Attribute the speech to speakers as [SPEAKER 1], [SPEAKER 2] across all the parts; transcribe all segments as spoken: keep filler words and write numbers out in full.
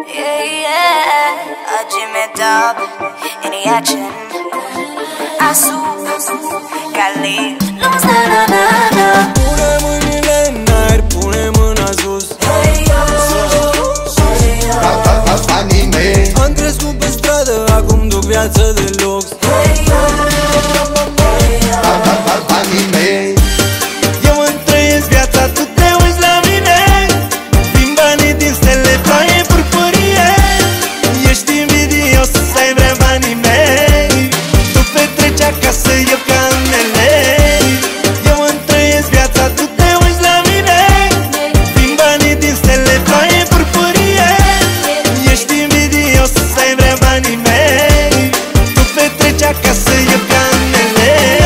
[SPEAKER 1] Yeah, yeah, Agimedab, any action Asu, Khalid, Luz, na na na na.
[SPEAKER 2] Pune mâinile în aer, pune mâna sus.
[SPEAKER 1] Hey yo, hey yo,
[SPEAKER 3] Banii mei
[SPEAKER 2] Am crescut pe stradă, acum duc viață de lux.
[SPEAKER 1] hey yo, hey yo.
[SPEAKER 3] Banii mei
[SPEAKER 2] Eu îmi trăiesc viața, tu te uiți la mine. Vin banii din stele, ploaie, purpurie. Ești invidios, ai vrea banii mei. Tu petreci acasă, eu ca în L A. Eu îmi trăiesc viața, tu te uiți la mine. Vin banii din stele, ploaie, purpurie. Ești invidios, ai vrea banii mei. Tu petreci acasă, eu ca în L A.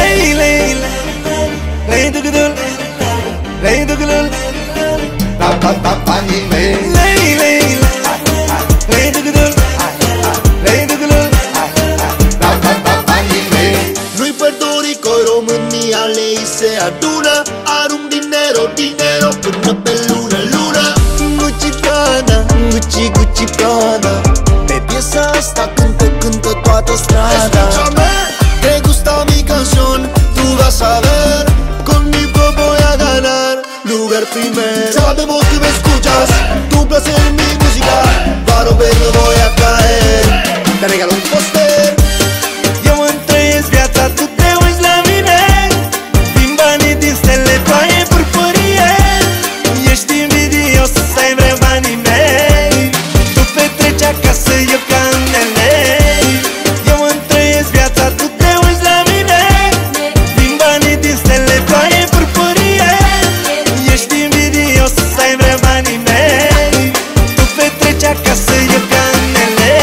[SPEAKER 2] Lei duc-dul, lei duc-dul,
[SPEAKER 3] Banii mei
[SPEAKER 2] lei, lei, lei duc-dul, lei duc-dul.
[SPEAKER 3] Banii mei
[SPEAKER 4] Nu-i perdorico, România lei se adună. Arunc dinero, dinero până pe lună, lună. Gucci Prada, Gucci, Gucci Prada. Pe piesa asta cântă, cântă toată strada. Te gusta mi canción, tú vas a ver. Conmigo voy a ganar lugar primero. Sabemos que me escuchas, tu placer en mi música. Para ver no voy a caer. Te regalo un poster.
[SPEAKER 2] Eu îmi trăiesc viața, tu te uiți la mine. Vin banii din stele, ploaie, purpurie. Ești invidios, ai vrea banii mei. Tu petreci acasă, eu ca în L A. Eu îmi trăiesc viața, tu te uiți la mine. Vin banii din stele, ploaie, purpurie. Ești invidios, ai vrea banii mei. Tu petreci acasă, eu ca în L A.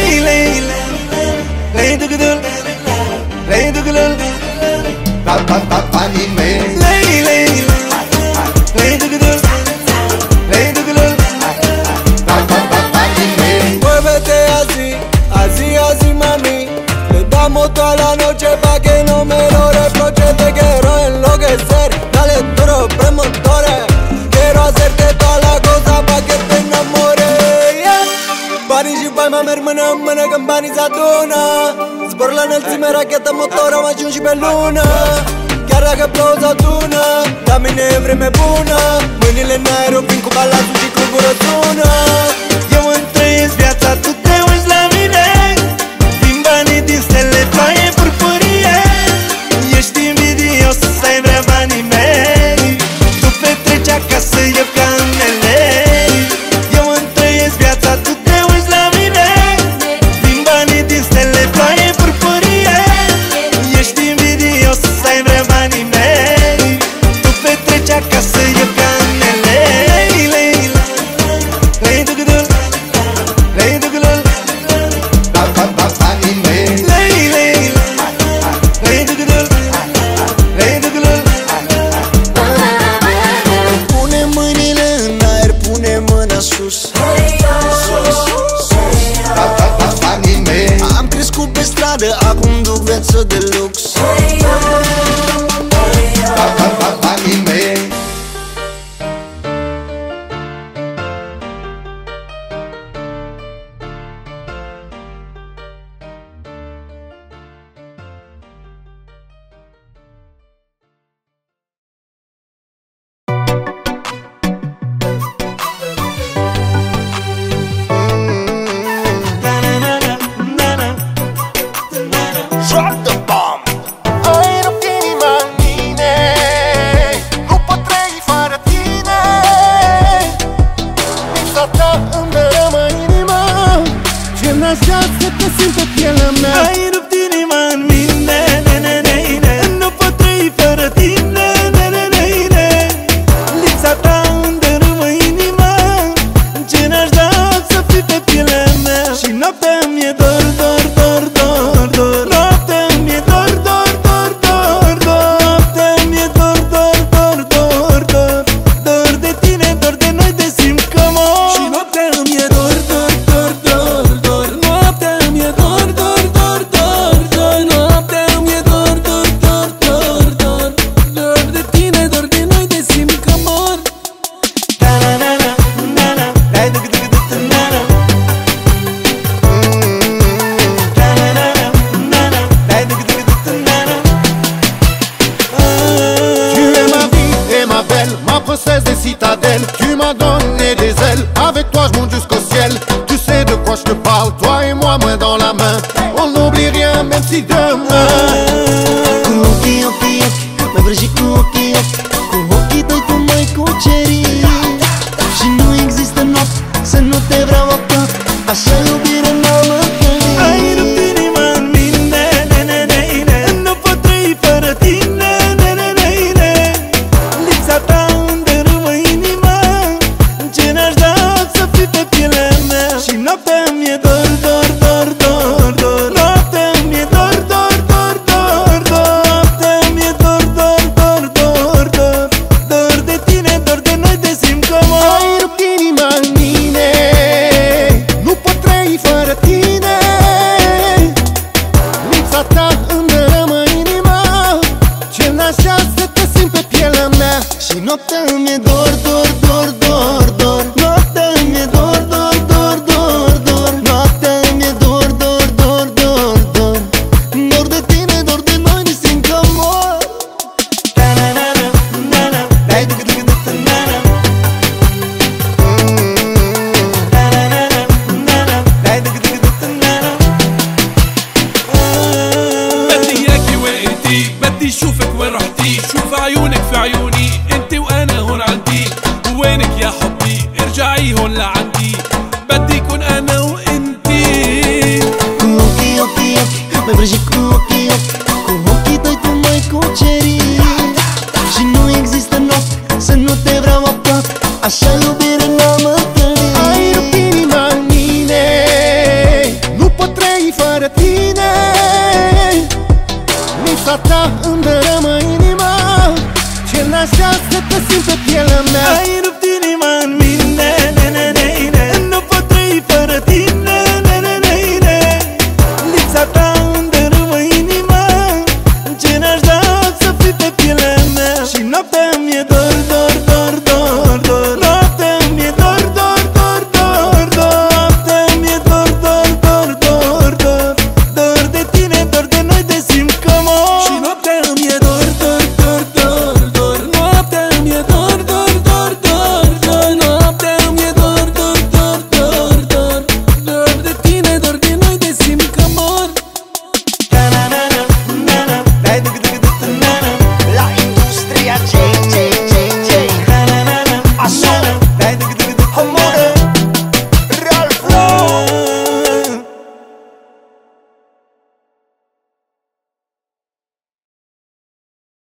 [SPEAKER 2] Lei duc-dul, lei duc-dul,
[SPEAKER 3] Banii mei
[SPEAKER 2] lei, lei, lei duc-dul, lei duc-dul.
[SPEAKER 3] Banii mei
[SPEAKER 2] Muévete así, así, así mami. Le damos toda la noche pa' que no me lo reproche. Te quiero enloquecer, dale duro, premotores. Quiero hacerte toda la cosa pa' que te enamores, yeah. Banii și bani mă merg mână în mână când banii se adună. Zbor la înălțime, rachetă, motor, am ajuns și pe lună. Chiar dacă plouă sau tună, la mine e vreme bună. Mâinile în aer, vin cu balatul și clubul sună. Eu îmi trăiesc viața, tu te uiți la mine. Vin banii din stele, ploaie, purpurie. Ești invidios, ai vrea banii mei. Tu petreci acasă, eu ca în L A. Eu îmi trăiesc viața, tu te uiți la mine. Vin banii din stele, ploaie, purpurie. Ești invidios, ai vrea banii mei. Tu petreci acasă, eu ca în L A. Lei, lei, lei,
[SPEAKER 5] tu m'as donné des ailes. Avec toi je monte jusqu'au ciel. Tu sais de quoi je te parle, toi et moi, main dans la main. On n'oublie rien même si demain.
[SPEAKER 4] Cu ochii, ochii, ochi, mai vrăjit cu ochii, ochi. Cu ochii tăi tu mai cuceri. Și nu există noapte să nu te vreau aproape. Așa iubire n-am întâlnit. Ai rupt inima în mine, ne, ne, ne, ne. Nu pot trăi fără tine, ne, ne, ne, ne. Lipsa ta îmi dărâmă inima. Ce n-aș da să fii pe pielea mea. Și noaptea mi-e dor, dor, dor, dor, dor. Noaptea mi-e dor, dor, dor, dor, dor. Noaptea mi-e dor, dor, dor, dor, dor. Dor de tine, dor de noi, te simt comod.
[SPEAKER 5] Ai rupt inima în mine. Nu pot trăi fără tine. Lipsa ta îmi dărâmă inima. Ce n-așa să te simt pe pielea mea.
[SPEAKER 4] Și noaptea mi-e dor, dor, dor, dor, dor. Noaptea mi-e dor, dor, dor, dor, dor. Noaptea mi-e dor, dor, dor, dor, dor. Dor de tine, dor de noi, ne simt comod. Ta-na-na-na, na-na. Dai duc-duc-duc, na-na. Ta-na-na-na, na-na. Dai duc-duc-duc, na-na.
[SPEAKER 6] بدي اياكي وانتي، بدي شوفك وين رحتي. شوف عيونك في عيوني، انتي وانا هون عندي. وينك يا حبي، ارجعي هون لعندي. بدي كون انا وانتي.
[SPEAKER 4] Cu ochii, ochii, ochi, mai vrăjit cu ochii, ochi. Cu ochii tăi tu mai cuceri. Și nu există noapte să nu te vreau aproape. Așa iubire n-am întâlnit.
[SPEAKER 5] Ai rupt inima în mine. Nu pot trăi fără tine. Lipsa ta îmi dărâmă inima. Ce n-așa să te simt pe pielea mea.
[SPEAKER 4] Ai